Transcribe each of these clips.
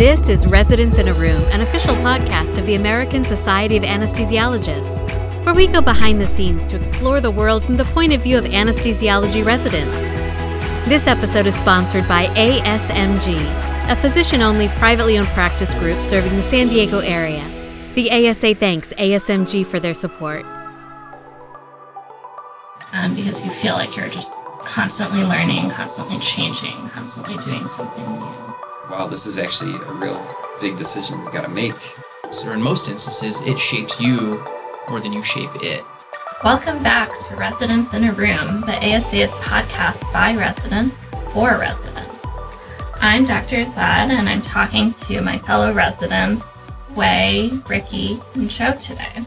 This is Residents in a Room, an official podcast of the American Society of Anesthesiologists, where we go behind the scenes to explore the world from the point of view of anesthesiology residents. This episode is sponsored by ASMG, a physician-only privately owned practice group serving the San Diego area. The ASA thanks ASMG for their support. Because you feel like you're just constantly learning, constantly changing, constantly doing something new. Wow, this is actually a real big decision you gotta make. So in most instances, it shapes you more than you shape it. Welcome back to Residents in a Room, the ASA's podcast by residents for residents. I'm Dr. Azad, and I'm talking to my fellow residents, Wei, Ricky, and Cho today.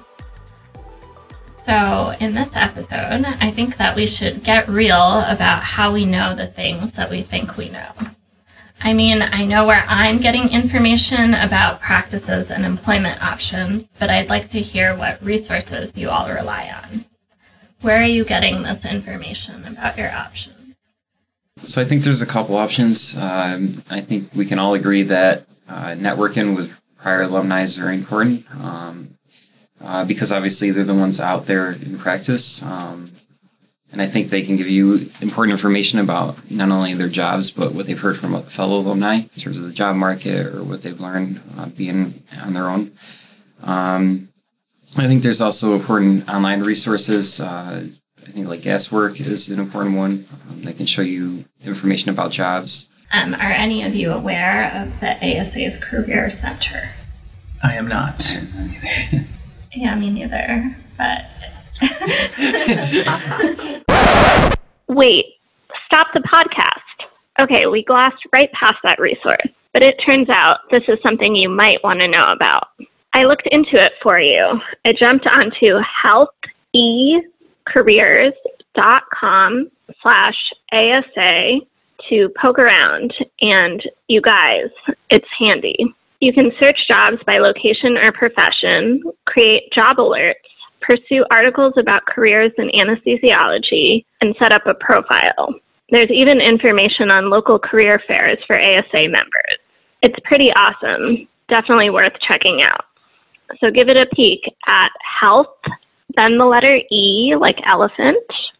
So in this episode, I think that we should get real about how we know the things that we think we know. I mean, I know where I'm getting information about practices and employment options, but I'd like to hear what resources you all rely on. Where are you getting this information about your options? So I think there's a couple options. I think we can all agree that networking with prior alumni is very important because obviously they're the ones out there in practice. And I think they can give you important information about not only their jobs, but what they've heard from fellow alumni in terms of the job market or what they've learned being on their own. I think there's also important online resources. I think like GasWork is an important one. They can show you information about jobs. Are any of you aware of the ASA's Career Center? I am not. Yeah, me neither, but... Wait, stop the podcast. Okay, we glossed right past that resource, but it turns out this is something you might want to know about. I looked into it for you. I jumped onto healthecareers.com/ASA to poke around, and you guys, it's handy. You can search jobs by location or profession, create job alerts, pursue articles about careers in anesthesiology, and set up a profile. There's even information on local career fairs for ASA members. It's pretty awesome. Definitely worth checking out. So give it a peek at health, then the letter E like elephant,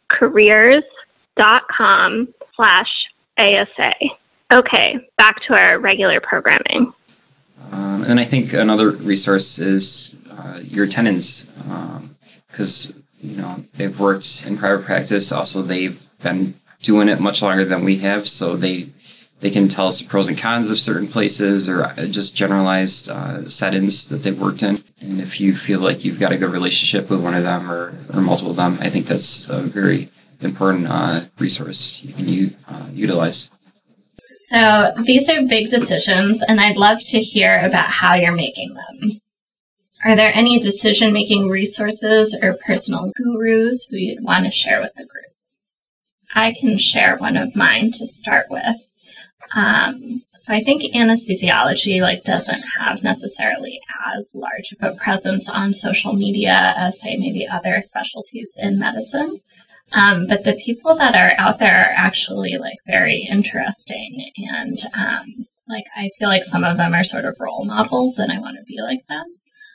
careers.com/ASA. Okay, back to our regular programming. And I think another resource is your attendants, because they've worked in private practice. Also, they've been doing it much longer than we have, so they can tell us the pros and cons of certain places or just generalized settings that they've worked in. And if you feel like you've got a good relationship with one of them or multiple of them, I think that's a very important resource you can utilize. So these are big decisions, and I'd love to hear about how you're making them. Are there any decision-making resources or personal gurus who you'd want to share with the group? I can share one of mine to start with. So I think anesthesiology doesn't have necessarily as large of a presence on social media as, say, maybe other specialties in medicine. But the people that are out there are actually very interesting, and I feel like some of them are sort of role models, and I want to be like them.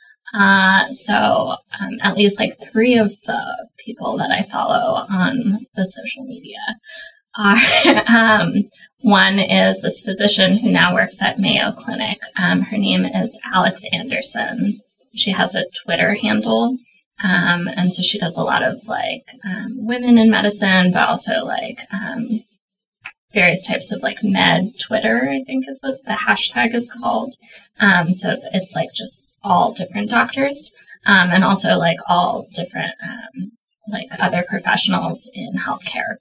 So at least 3 of the people that I follow on the social media are, one is this physician who now works at Mayo Clinic. Her name is Alex Anderson. She has a Twitter handle. And so she does a lot of women in medicine, but also various types of med Twitter, I think is what the hashtag is called. So it's just all different doctors, and also all different other professionals in healthcare.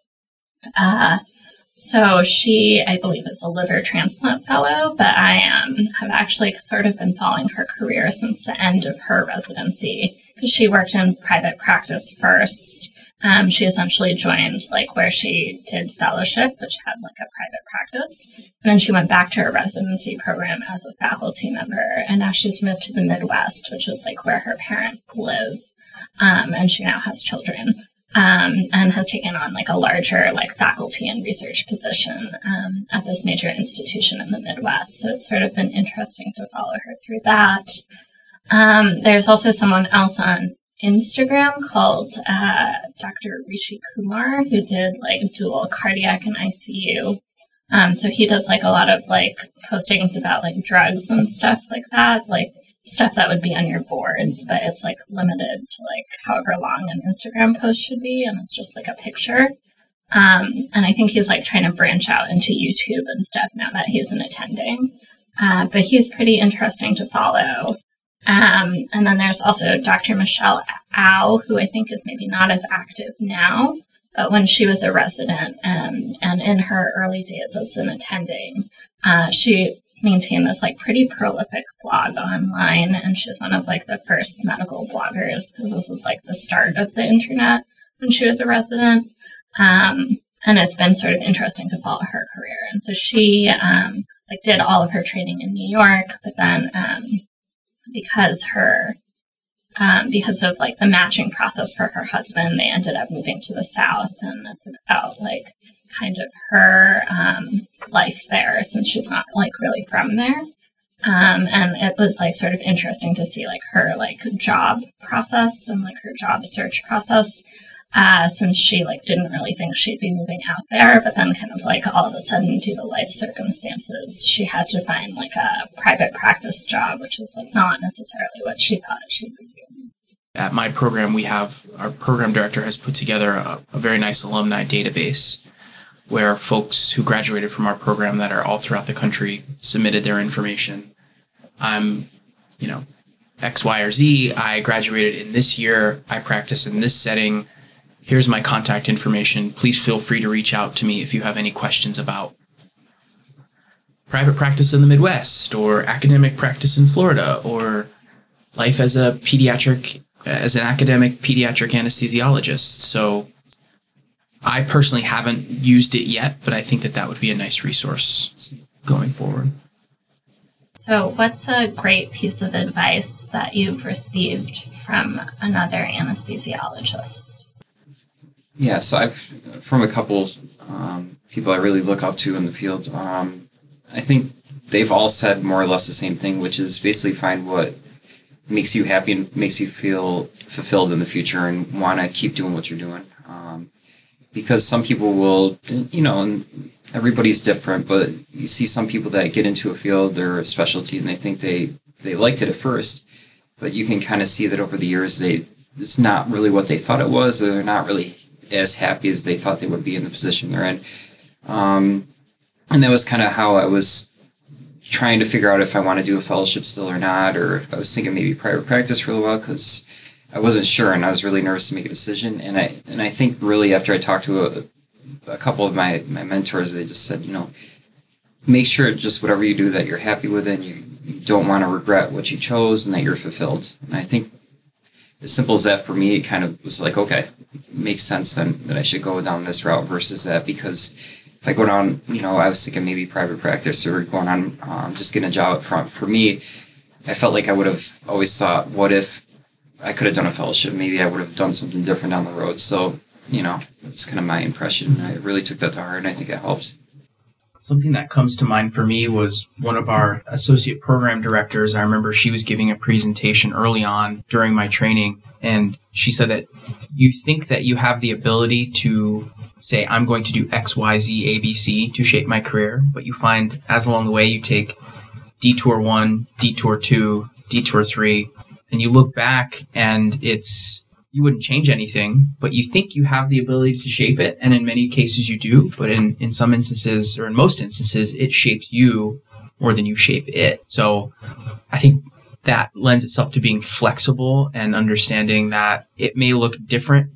So she, I believe, is a liver transplant fellow, but I have actually sort of been following her career since the end of her residency, because she worked in private practice first. She essentially joined where she did fellowship, which had a private practice. And then she went back to her residency program as a faculty member. And now she's moved to the Midwest, which is where her parents live. And she now has children. and has taken on like a larger like faculty and research position at this major institution in the Midwest. So it's sort of been interesting to follow her through that. There's also someone else on Instagram called Dr. Rishi Kumar, who did like dual cardiac and ICU. So he does like a lot of like postings about like drugs and stuff like that, like stuff that would be on your boards, but it's like limited to like however long an Instagram post should be, and it's just like a picture. And I think he's like trying to branch out into YouTube and stuff now that he isn't attending. But he's pretty interesting to follow. And then there's also Dr. Michelle Au, who I think is maybe not as active now, but when she was a resident and in her early days as an attending, she maintained this like pretty prolific blog online, and she was one of like the first medical bloggers, because this was like the start of the internet when she was a resident. And it's been sort of interesting to follow her career. And so she like did all of her training in New York, but then because of like the matching process for her husband, they ended up moving to the South, and it's about like kind of her life there, since she's not like really from there. And it was like sort of interesting to see like her like job process and like her job search process, since she like didn't really think she'd be moving out there, but then kind of like all of a sudden, due to life circumstances, she had to find like a private practice job, which was like not necessarily what she thought she'd be doing. At my program, our program director has put together a very nice alumni database where folks who graduated from our program that are all throughout the country submitted their information. I'm, X, Y, or Z. I graduated in this year. I practice in this setting. Here's my contact information. Please feel free to reach out to me if you have any questions about private practice in the Midwest, or academic practice in Florida, or life as an academic pediatric anesthesiologist. So I personally haven't used it yet, but I think that would be a nice resource going forward. So what's a great piece of advice that you've received from another anesthesiologist? Yeah, so I've, from a couple people I really look up to in the field, I think they've all said more or less the same thing, which is basically find what makes you happy and makes you feel fulfilled in the future and want to keep doing what you're doing. Because some people will, and everybody's different, but you see some people that get into a field or a specialty and they think they liked it at first, but you can kind of see that over the years it's not really what they thought it was, or they're not really as happy as they thought they would be in the position they're in. And that was kind of how I was trying to figure out if I want to do a fellowship still or not, or if I was thinking maybe private practice for a while, because I wasn't sure and I was really nervous to make a decision. And I think really after I talked to a couple of my mentors, they just said, make sure just whatever you do that you're happy with it, and you don't want to regret what you chose, and that you're fulfilled. And I think as simple as that for me, it kind of was like, okay, it makes sense then that I should go down this route versus that, because if I go down, I was thinking maybe private practice or going on just getting a job up front. For me, I felt like I would have always thought, what if I could have done a fellowship? Maybe I would have done something different down the road. So, it's kind of my impression. I really took that to heart, and I think it helps. Something that comes to mind for me was one of our associate program directors. I remember she was giving a presentation early on during my training, and she said that you think that you have the ability to say, I'm going to do X, Y, Z, A, B, C to shape my career, but you find as along the way you take detour 1, detour 2, detour 3, and you look back and you wouldn't change anything, but you think you have the ability to shape it. And in many cases you do, but in some instances, or in most instances, it shapes you more than you shape it. So I think that lends itself to being flexible and understanding that it may look different.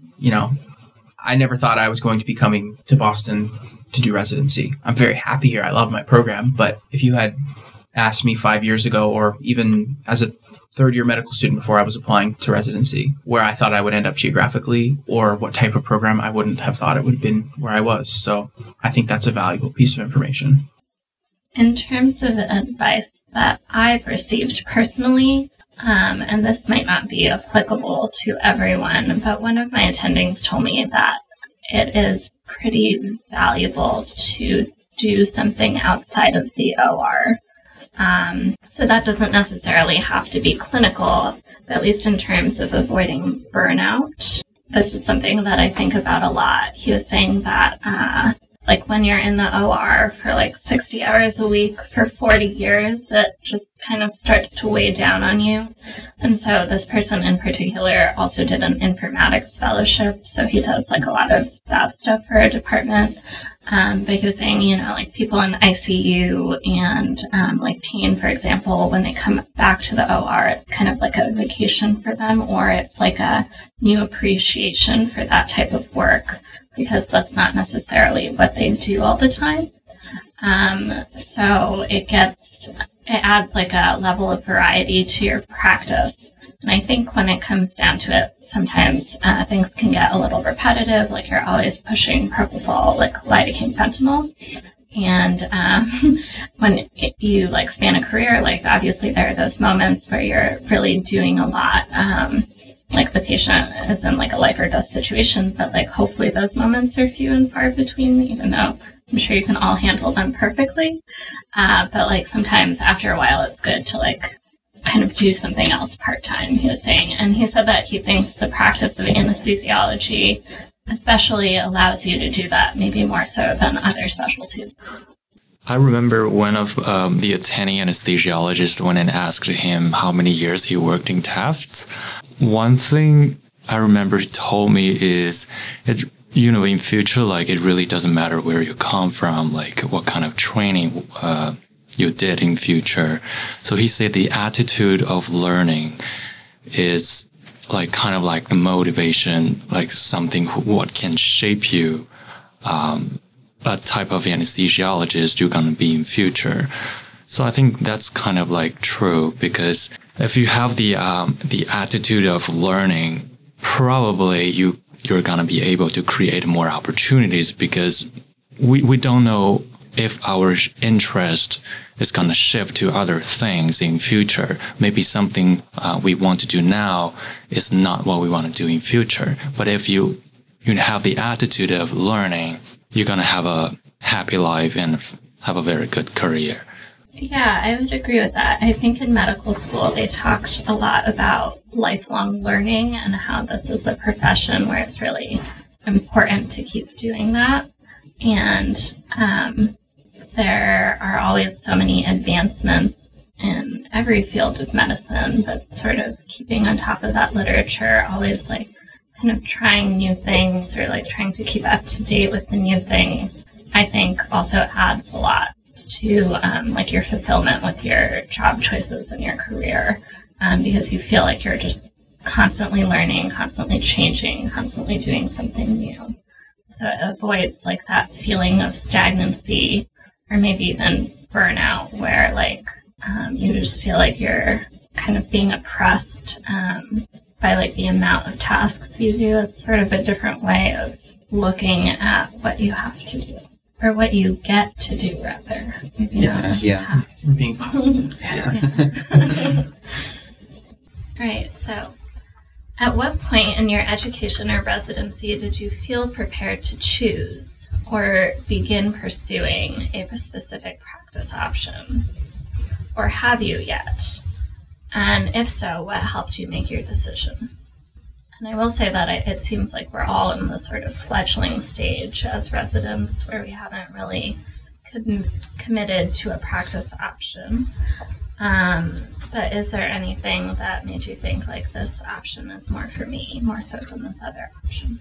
I never thought I was going to be coming to Boston to do residency. I'm very happy here. I love my program. But if you had asked me 5 years ago, or even as a third-year medical student before I was applying to residency, where I thought I would end up geographically, or what type of program, I wouldn't have thought it would have been where I was. So I think that's a valuable piece of information. In terms of advice that I've received personally, and this might not be applicable to everyone, but one of my attendings told me that it is pretty valuable to do something outside of the OR. So that doesn't necessarily have to be clinical, but at least in terms of avoiding burnout. This is something that I think about a lot. He was saying that like when you're in the OR for like 60 hours a week for 40 years, it just kind of starts to weigh down on you. And so this person in particular also did an informatics fellowship. So he does like a lot of that stuff for our department. But he was saying, you know, like people in ICU and like pain, for example, when they come back to the OR, it's kind of like a vacation for them, or it's like a new appreciation for that type of work, because that's not necessarily what they do all the time. So it adds like a level of variety to your practice. And I think when it comes down to it, sometimes things can get a little repetitive, like you're always pushing propofol, like lidocaine, fentanyl. And when you like span a career, like obviously there are those moments where you're really doing a lot. Like the patient is in like a life or death situation, but like hopefully those moments are few and far between, even though I'm sure you can all handle them perfectly. But like sometimes after a while, it's good to like kind of do something else part-time, he was saying. And he said that he thinks the practice of anesthesiology especially allows you to do that, maybe more so than other specialties. I remember one of the attending anesthesiologists went and asked him how many years he worked in Tufts. One thing I remember he told me is, in future, like it really doesn't matter where you come from, like what kind of training you did in future. So he said the attitude of learning is like kind of like the motivation, like something what can shape you. A type of anesthesiologist you're going to be in future. So I think that's kind of like true, because if you have the attitude of learning, probably you're going to be able to create more opportunities, because we don't know if our interest is going to shift to other things in future. Maybe something we want to do now is not what we want to do in future. But if you have the attitude of learning, you're going to have a happy life and have a very good career. Yeah, I would agree with that. I think in medical school, they talked a lot about lifelong learning and how this is a profession where it's really important to keep doing that. And there are always so many advancements in every field of medicine, but sort of keeping on top of that literature, always like kind of trying new things or like trying to keep up to date with the new things, I think also adds a lot to like your fulfillment with your job choices and your career, because you feel like you're just constantly learning, constantly changing, constantly doing something new. So it avoids like that feeling of stagnancy or maybe even burnout, where like you just feel like you're kind of being oppressed by like the amount of tasks you do. It's sort of a different way of looking at what you have to do, or what you get to do, rather. Maybe Yeah. Being positive. Yeah. Right. So, at what point in your education or residency did you feel prepared to choose or begin pursuing a specific practice option? Or have you yet? And if so, what helped you make your decision? And I will say that it seems like we're all in the sort of fledgling stage as residents where we haven't really committed to a practice option. But is there anything that made you think like this option is more for me, more so than this other option?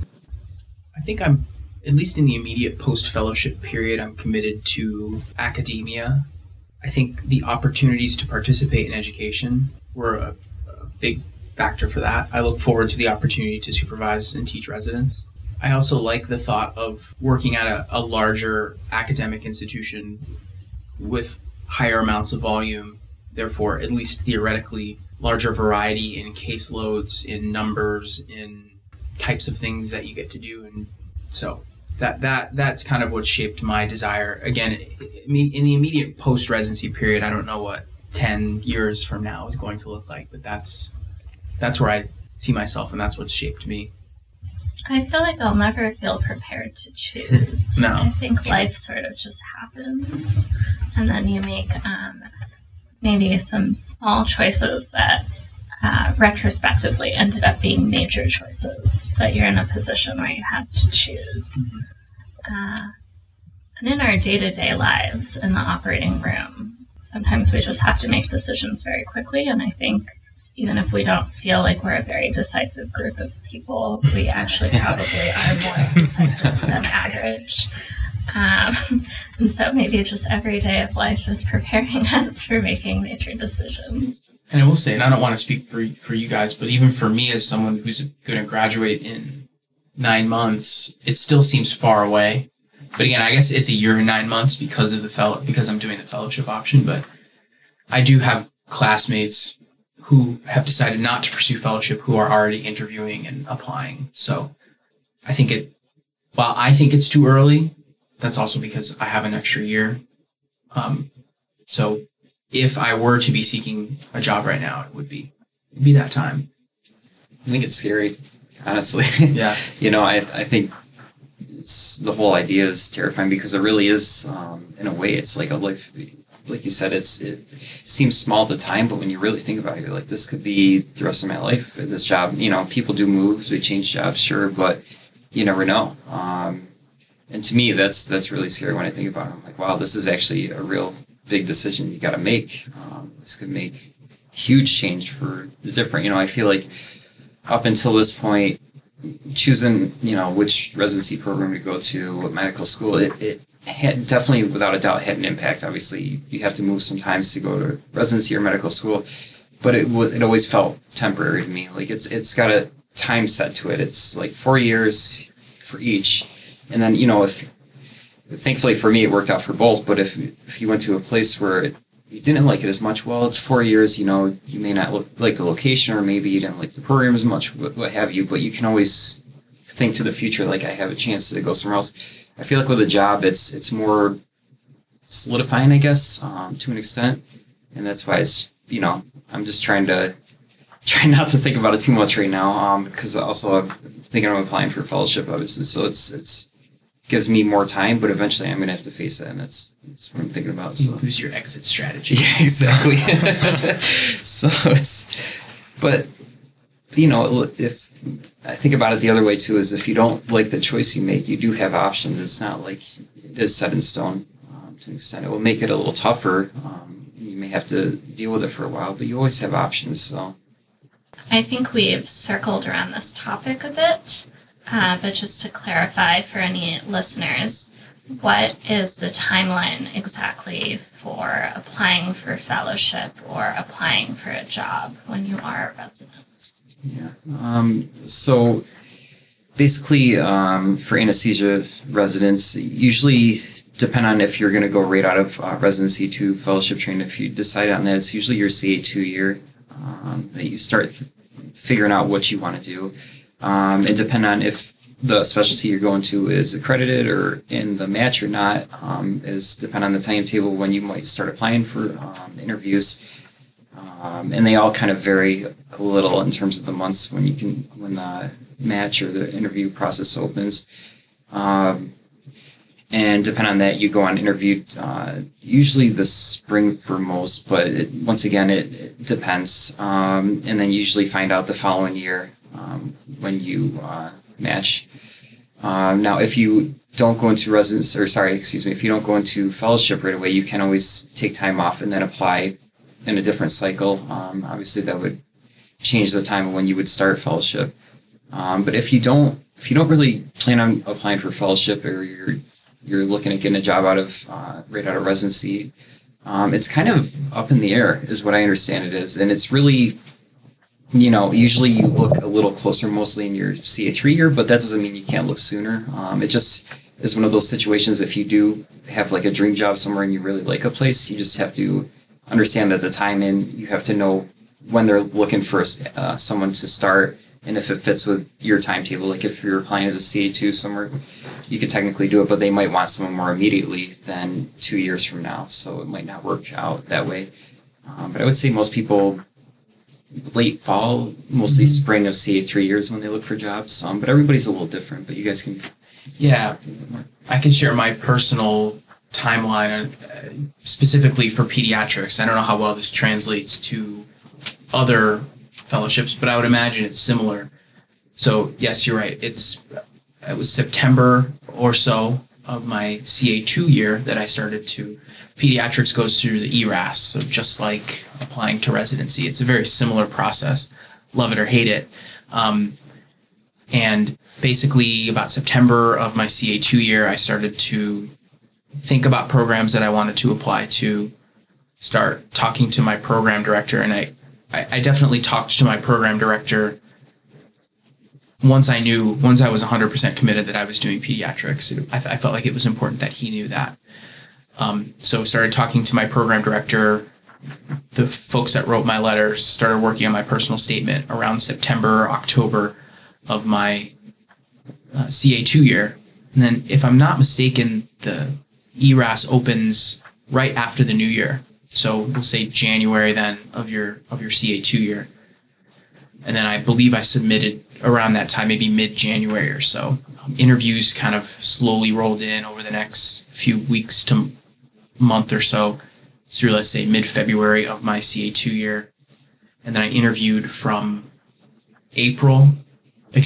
I think I'm, at least in the immediate post-fellowship period, I'm committed to academia. I think the opportunities to participate in education were a big factor for that. I look forward to the opportunity to supervise and teach residents. I also like the thought of working at a larger academic institution with higher amounts of volume, therefore, at least theoretically, larger variety in caseloads, in numbers, in types of things that you get to do. And so that's kind of what shaped my desire. Again, in the immediate post-residency period, I don't know what 10 years from now is going to look like. But that's where I see myself, and that's what's shaped me. I feel like I'll never feel prepared to choose. No. I think life sort of just happens, and then you make maybe some small choices that retrospectively ended up being major choices, but you're in a position where you had to choose. And in our day-to-day lives in the operating room, sometimes we just have to make decisions very quickly, and I think even if we don't feel like we're a very decisive group of people, we actually probably are more decisive than average. And so maybe just every day of life is preparing us for making major decisions. And I will say, and I don't want to speak for you guys, but even for me as someone who's going to graduate in 9 months, it still seems far away. But again, I guess it's a year and 9 months because I'm doing the fellowship option. But I do have classmates who have decided not to pursue fellowship who are already interviewing and applying. So I think while I think it's too early, that's also because I have an extra year. So if I were to be seeking a job right now, it would be that time. I think it's scary, honestly. Yeah. I think the whole idea is terrifying because it really is, in a way, it's like a life. Like you said, it seems small at the time, but when you really think about it, you're like, this could be the rest of my life. This job, people do move, they change jobs, sure, but you never know. And to me, that's really scary when I think about it. I'm like, wow, this is actually a real big decision you got to make. This could make huge change for the different. I feel like up until this point, choosing which residency program to go to, what medical school, it had definitely, without a doubt, had an impact. Obviously, you have to move sometimes to go to residency or medical school, but it always felt temporary to me. Like it's got a time set to it. It's like 4 years for each, and then if thankfully for me it worked out for both. But if you went to a place where you didn't like it as much, well, it's 4 years. You may not like the location, or maybe you didn't like the program as much, what have you. But you can always think to the future, like I have a chance to go somewhere else. I feel like with a job, it's more solidifying, I guess, to an extent, and that's why I'm just trying not to think about it too much right now, because also I'm thinking I'm applying for fellowship, obviously, so it's gives me more time, but eventually I'm gonna have to face it, and that's what I'm thinking about. So who's your exit strategy? Yeah, exactly. But if I think about it the other way too, is if you don't like the choice you make, you do have options. It's not like it is set in stone. To an extent, it will make it a little tougher. You may have to deal with it for a while, but you always have options. So I think we've circled around this topic a bit, but just to clarify for any listeners, what is the timeline exactly for applying for fellowship or applying for a job when you are a resident? Yeah. So basically, for anesthesia residents, usually depend on if you're going to go right out of residency to fellowship training. If you decide on that, it's usually your CA2 year that you start figuring out what you want to do. And depend on if the specialty you're going to is accredited or in the match or not, is depend on the timetable when you might start applying for interviews. And they all kind of vary a little in terms of the months when the match or the interview process opens. And depending on that, you go on interview, usually the spring for most, but once again, it depends. And then usually find out the following year when you match. Now, if you don't go into if you don't go into fellowship right away, you can always take time off and then apply in a different cycle. Obviously, that would change the time of when you would start fellowship. But if you don't really plan on applying for fellowship, or you're looking at getting a job right out of residency, it's kind of up in the air, is what I understand it is, and it's really, usually you look a little closer, mostly in your CA3 year, but that doesn't mean you can't look sooner. It just is one of those situations. If you do have like a dream job somewhere and you really like a place, you just have to understand that the time you have to know when they're looking for someone to start, and if it fits with your timetable. Like if you're applying as a CA2 somewhere, you could technically do it, but they might want someone more immediately than 2 years from now, so it might not work out that way. But I would say most people late fall, mostly spring of CA3 years when they look for jobs. But everybody's a little different, but you guys can... Yeah, I can share my personal timeline specifically for pediatrics. I don't know how well this translates to other fellowships, but I would imagine it's similar. So yes, you're right. It was September or so of my CA2 year that I started to... Pediatrics goes through the ERAS, so just like applying to residency. It's a very similar process, love it or hate it. And basically about September of my CA2 year, I started to think about programs that I wanted to apply to, start talking to my program director. And I definitely talked to my program director once I was 100% committed that I was doing pediatrics. I felt like it was important that he knew that. So started talking to my program director, the folks that wrote my letters, started working on my personal statement around September, October of my CA2 year. And then if I'm not mistaken, the ERAS opens right after the new year. So we'll say January then of your CA2 year. And then I believe I submitted around that time, maybe mid-January or so. Interviews kind of slowly rolled in over the next few weeks to month or so through, let's say, mid-February of my CA2 year. And then I interviewed from April of my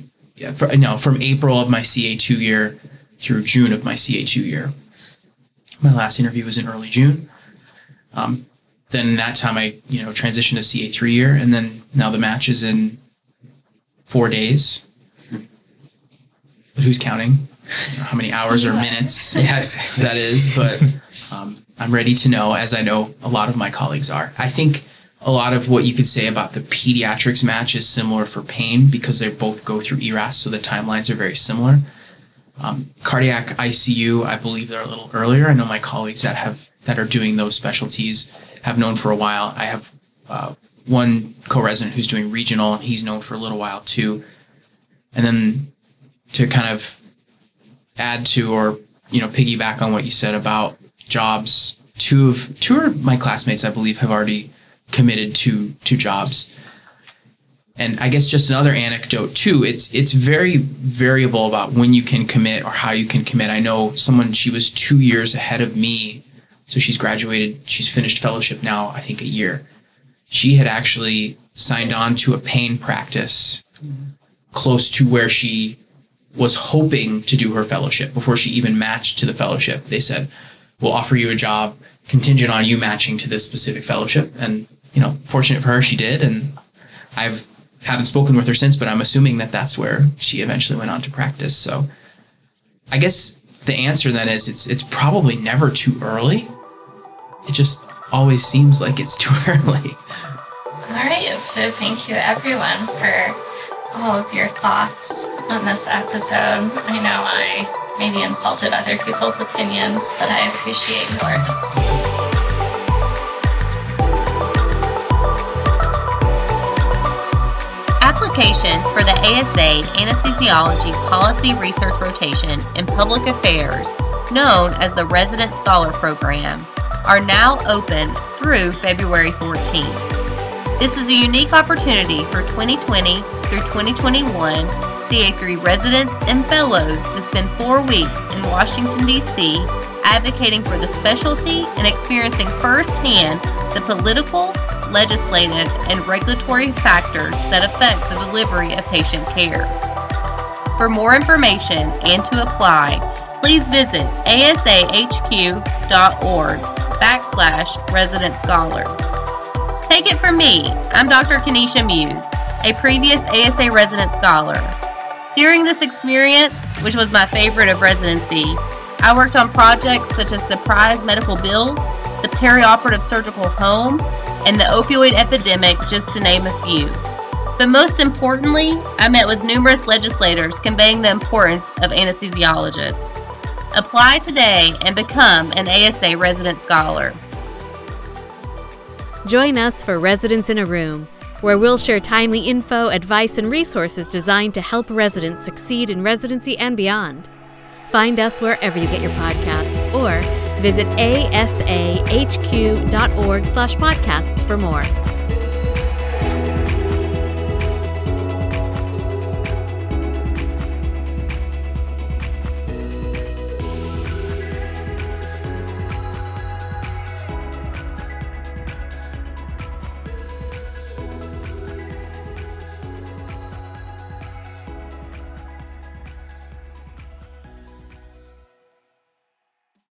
CA2 year through June of my CA2 year. My last interview was in early June. Then that time I, transitioned to CA3 year, and then now the match is in 4 days. But who's counting? How many hours or minutes Yes. that is, but I'm ready to know, as I know a lot of my colleagues are. I think a lot of what you could say about the pediatrics match is similar for pain because they both go through ERAS, so the timelines are very similar. Cardiac ICU, I believe they're a little earlier. I know my colleagues that are doing those specialties have known for a while. I have one co-resident who's doing regional, and he's known for a little while too. And then to kind of add to or piggyback on what you said about jobs, two of my classmates, I believe, have already committed to jobs. And I guess just another anecdote too, it's very variable about when you can commit or how you can commit. I know someone, she was 2 years ahead of me, so she's graduated, she's finished fellowship now, I think a year. She had actually signed on to a pain practice close to where she was hoping to do her fellowship before she even matched to the fellowship. They said, we'll offer you a job contingent on you matching to this specific fellowship. And, fortunate for her, she did. And haven't spoken with her since, but I'm assuming that that's where she eventually went on to practice. So I guess the answer then is it's probably never too early. It just always seems like it's too early. All right. So thank you, everyone, for all of your thoughts on this episode. I know I maybe insulted other people's opinions, but I appreciate yours. Applications for the ASA Anesthesiology Policy Research Rotation in Public Affairs, known as the Resident Scholar Program, are now open through February 14th. This is a unique opportunity for 2020 through 2021 CA3 residents and fellows to spend 4 weeks in Washington, D.C., advocating for the specialty and experiencing firsthand the political, legislative, and regulatory factors that affect the delivery of patient care. For more information and to apply, please visit asahq.org/resident scholar. Take it from me, I'm Dr. Kenesha Muse, a previous ASA resident scholar. During this experience, which was my favorite of residency, I worked on projects such as surprise medical bills, the perioperative surgical home, and the opioid epidemic, just to name a few. But most importantly, I met with numerous legislators conveying the importance of anesthesiologists. Apply today and become an ASA resident scholar. Join us for Residents in a Room, where we'll share timely info, advice, and resources designed to help residents succeed in residency and beyond. Find us wherever you get your podcasts or visit asahq.org/podcasts for more.